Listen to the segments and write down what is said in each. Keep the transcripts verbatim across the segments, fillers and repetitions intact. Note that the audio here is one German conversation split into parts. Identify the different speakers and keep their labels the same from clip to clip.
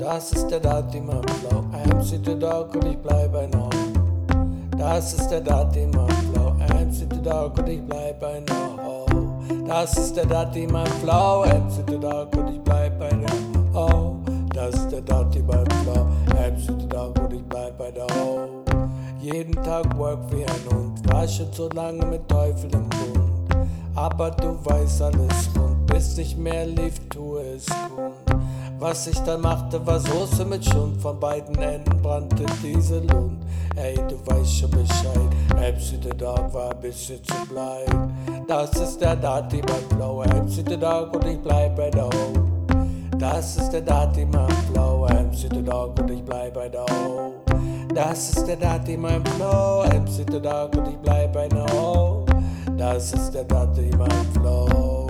Speaker 1: Das ist der Dati, mein Flow. M C the Dog und ich bleib ein Ho. Das ist der Dati, mein Flow. M C the Dog und ich bleib ein Ho. Das ist der Dati, mein Flow. M C the Dog und ich bleib ein Ho. Das ist der Dati, mein Flow. M C the Dog und ich bleib ein Ho. Jeden Tag work wie ein Hund. War schon so lange mit Teufel im Mund. Aber du weißt alles rund. Bis nicht mehr lief, tu es gut. Was ich dann machte, war Soße mit Schund. Von beiden Enden brannte diese Lund. Ey, du weißt schon Bescheid. M C the Dog war ein bisschen zu bleiben. Das ist der Dati, mein Flow. M C the Dog und ich bleib bei der Ho. Das ist der Dati, mein Flow. M C the Dog und ich bleib bei der Ho. Das ist der Dati, mein Flow. M C the Dog und ich bleib bei der Ho. Das ist der Dati, mein Flow.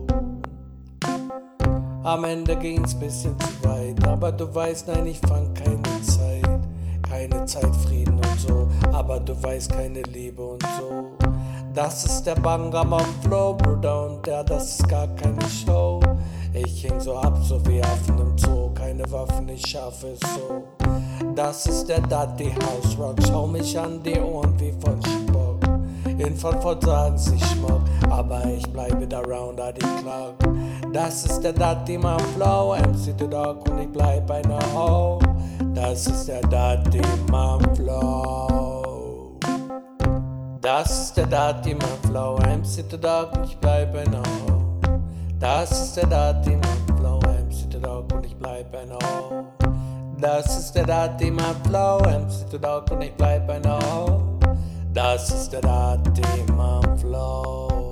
Speaker 1: Am Ende ging's bisschen zu weit, aber du weißt, nein, ich fand keine Zeit. Keine Zeit, Frieden und so, aber du weißt, keine Liebe und so. Das ist der Banger, mein Flow, Bruder, und der, das ist gar keine Show. Ich hing so ab, so wie Affen im Zoo, keine Waffen, ich schaffe es so. Das ist der Dati House Rock, schau mich an, die Ohren wie von Spock. In Frankfurt sagen sie Schmuck, aber ich bleibe da round da die Clock. Das ist der Dati, mein Flow, M C the Dog und ich bleib bei einer Ho. Das ist der Dati, mein Flow. Das ist der Dati, mein Flow, M C the Dog und ich bleib bei einer Ho. Das ist der Dati, mein Flow, M C the Dog und ich bleib bei einer Ho. Das ist der Dati, mein Flow, M C the Dog und ich bleib bei einer Ho. Das ist der Dati, mein Flow.